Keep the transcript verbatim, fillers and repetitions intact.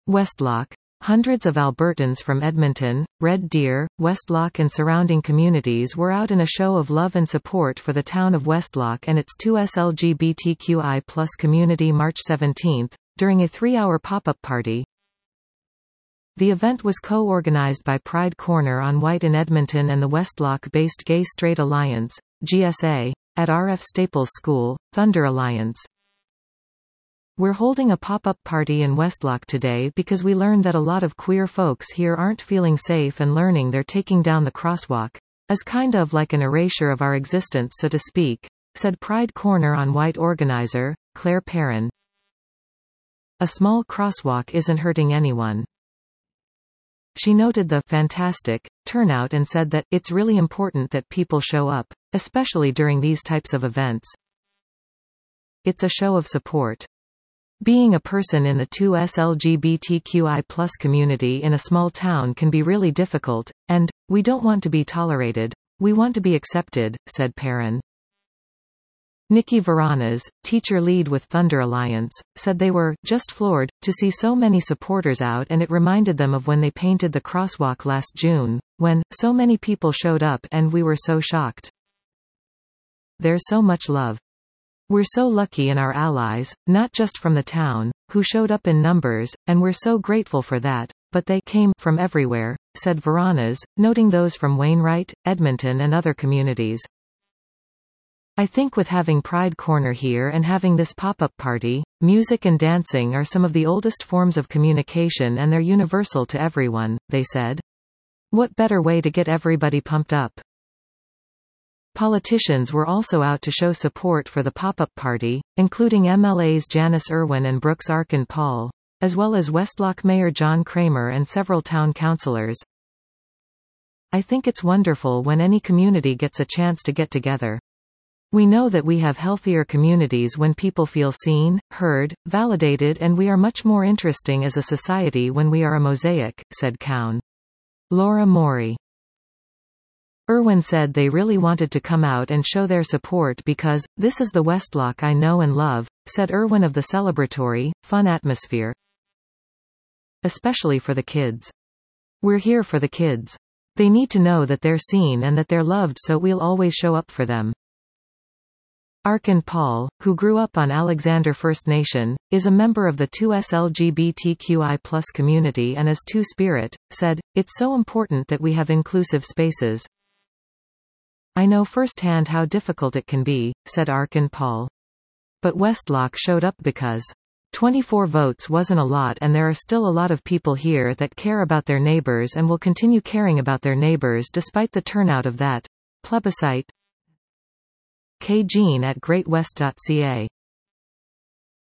Westlock. Hundreds of Albertans from Edmonton, Red Deer, Westlock and surrounding communities were out in a show of love and support for the town of Westlock and its two S L G B T Q I plus community March seventeenth, during a three-hour pop-up party. The event was co-organized by Pride Corner on White in Edmonton and the Westlock-based Gay Straight Alliance, G S A, at R F Staples School, Thunder Alliance. We're holding a pop-up party in Westlock today because we learned that a lot of queer folks here aren't feeling safe and learning they're taking down the crosswalk, as kind of like an erasure of our existence so to speak, said Pride Corner on White organizer, Claire Perrin. A small crosswalk isn't hurting anyone. She noted the fantastic turnout and said that it's really important that people show up, especially during these types of events. It's a show of support. Being a person in the two S L G B T Q I plus community in a small town can be really difficult, and we don't want to be tolerated, we want to be accepted, said Perrin. Nikki Varanas, teacher lead with Thunder Alliance, said they were just floored to see so many supporters out, and it reminded them of when they painted the crosswalk last June, when so many people showed up and we were so shocked. There's so much love. We're so lucky in our allies, not just from the town, who showed up in numbers, and we're so grateful for that, but they came from everywhere, said Varanas, noting those from Wainwright, Edmonton and other communities. I think with having Pride Corner here and having this pop-up party, music and dancing are some of the oldest forms of communication and they're universal to everyone, they said. What better way to get everybody pumped up? Politicians were also out to show support for the pop-up party, including M L As Janice Irwin and Brooks Arkin-Paul, as well as Westlock Mayor John Kramer and several town councillors. I think it's wonderful when any community gets a chance to get together. We know that we have healthier communities when people feel seen, heard, validated, and we are much more interesting as a society when we are a mosaic, said Cowan. Laura Morey. Irwin said they really wanted to come out and show their support because, this is the Westlock I know and love, said Irwin of the celebratory, fun atmosphere. Especially for the kids. We're here for the kids. They need to know that they're seen and that they're loved, so we'll always show up for them. Arkin-Paul, who grew up on Alexander First Nation, is a member of the two S L G B T Q I plus community and is Two-Spirit, said, it's so important that we have inclusive spaces. I know firsthand how difficult it can be, said Arkin-Paul. But Westlock showed up because twenty-four votes wasn't a lot, and there are still a lot of people here that care about their neighbors and will continue caring about their neighbors despite the turnout of that plebiscite. K. Jean at great west dot c a